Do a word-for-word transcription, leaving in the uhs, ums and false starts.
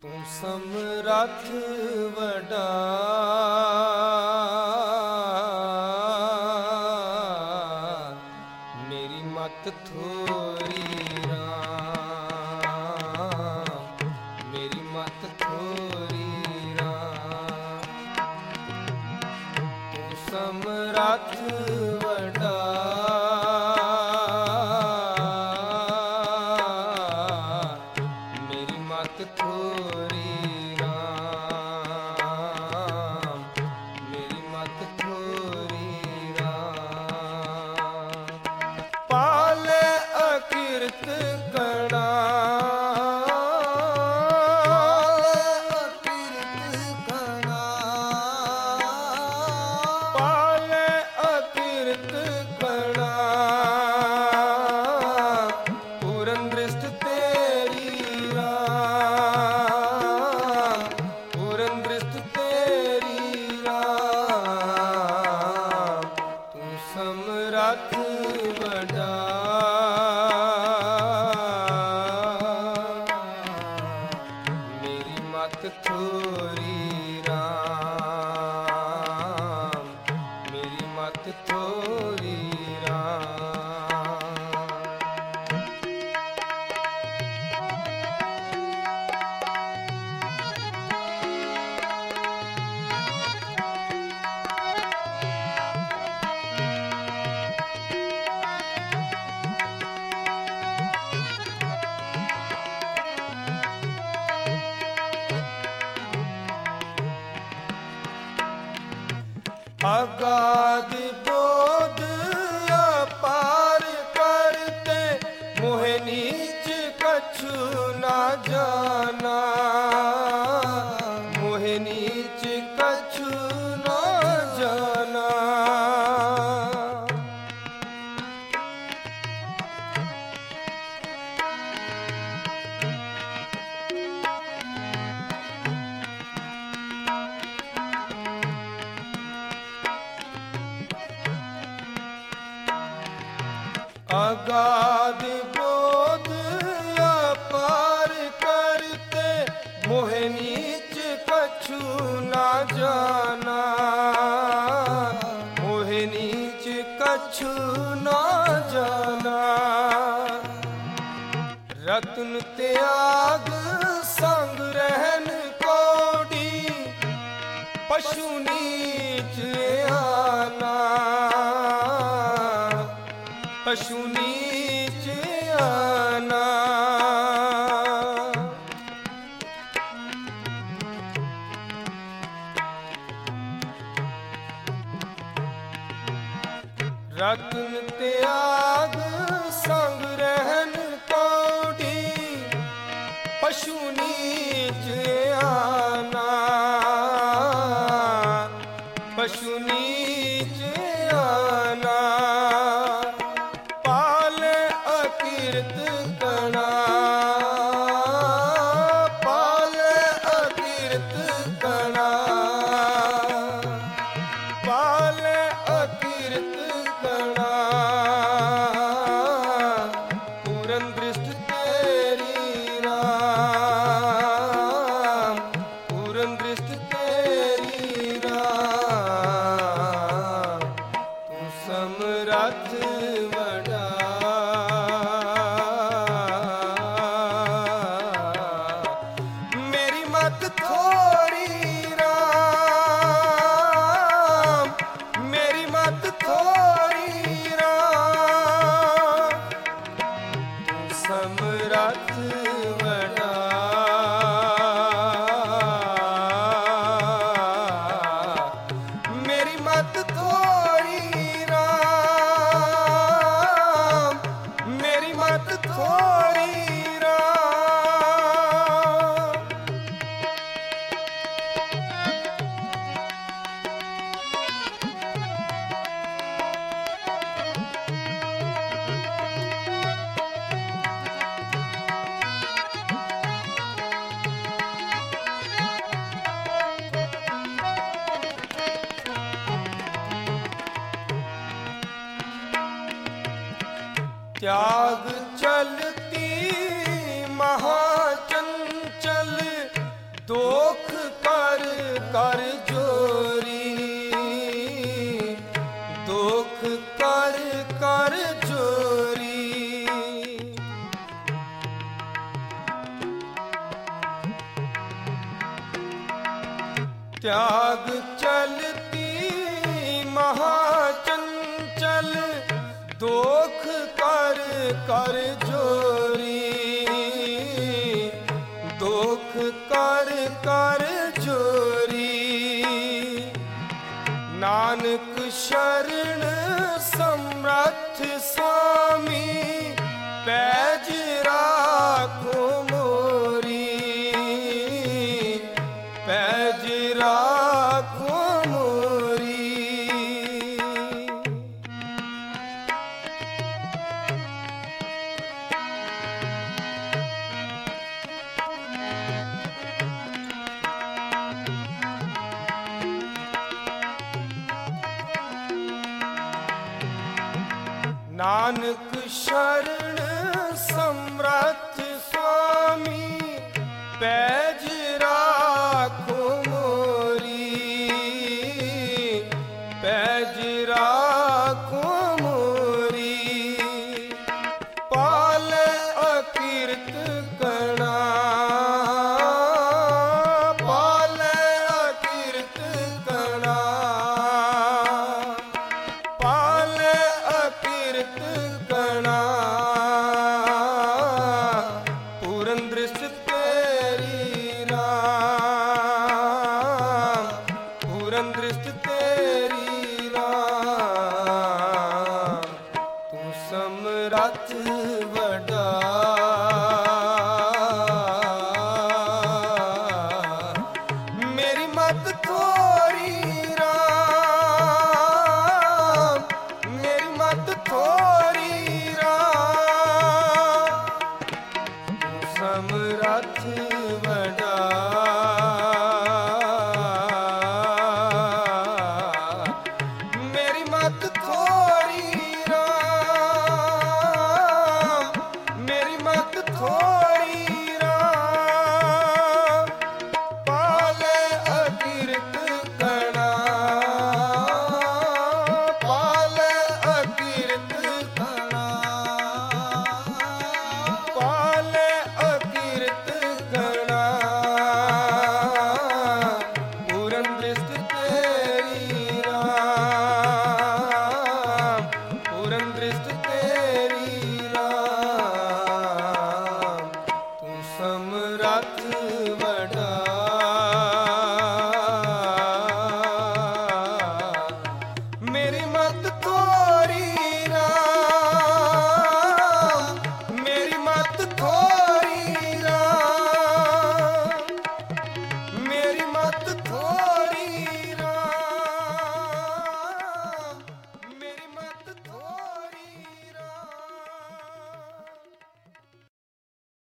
ਤੂੰ ਸਮਰੱਥ ਵੱਡਾ ਮੇਰੀ ਮਤ ਥੋਰੀ ਰਾਮ, ਮੇਰੀ ਮਤ ਥੋਰੀ ਰਾਮ। ਤੂੰ ਸਮਰੱਥ ਵੱਡਾ ਮੇਰੀ ਮਤ ਥੋਰੀ ਰਾਮ, ਮੇਰੀ ਮਤ ਥੋਰੀ ਰਾਮ। ਪਾਲੇ ਅਕਿਰਤ ਕਣਾ, ਅਕਿਰਤ ਕਣਾ, ਪਾਲੇ ਅਕਿਰਤ ਕਣਾ। ਪੂਰਨ ਦ੍ਰਿਸ਼ਟ ਤੇਰੀ ਰਾਮ, ਪੂਰਨ ਦ੍ਰਿਸ਼ਟ ਤੇਰੀ ਰਾਮ। ਤੂੰ ਸਮਰੱਥ ਵੱਡਾ ਮੇਰੀ ਮਤ ਥੋਰੀ ਰਾਮ, ਮੇਰੀ ਮਤ ਥੋਰੀ ਰਾਮ। अगाध बोध अपार करते मोह नीच कछु ना जाना, मोह नीच कछु ना जाना। अगाध बोध अपार करते मोह नीच कछु ना जाना, मोह नीच कछु ना जाना। रत्न त्याग संग रहन कोडी पशु नीच आना, पशु नीच आना। रत्न त्याग संग रहन कोडी पशु नीच आना, पशु नीच आना। पाले अकिरत कणा, पाले अकिरत कणा, पाले अकिरत कणा। पूरन दृष्ट तेरी राम, पूरन दृष्ट तेरी राम। तू समरथ वडा मेरी मत थोरी राम, मेरी मत थोरी राम। तू समरथ वडा मेरी मत थोरी राम, मेरी मत थोरी राम। त्याग चलती महाचंचल ਦੋਖ ਕਰ ਕਰ ਜੋਰੀ, ਦੋਖ ਕਰ ਕਰ ਜੋਰੀ। त्याग चलती महाचंचल, दोख कर कर जोरी, दोख कर कर जोरी। नानक शरण समर्थ स्वामी, पैज राखो मोरी, पैज राखो मोरी। नानक शरण समर्थ स्वामी, पैज राखो पैज राखो मोरी। पाले अकीर्त कणा, पाले अकीर्त कणा, पाले अकीर्त कणा। पूरन दृष्टि तेरी राम, पूरन दृष्टि तेरी राम। तू समरथ वडा, मेरी मत थोरी राम, मेरी मत थोरी राम। तू समरथ वडा, मेरी मत थोरी राम, मेरी मत थोरी राम। पाले अकीर्त कणा, पाले अकीर्त कणा, पाले अकीर्त कणा। पूरन दृष्टि तेरी राम, पूरन दृष्टि तेरी राम। तू समरथ वडा, मेरी मत थोरी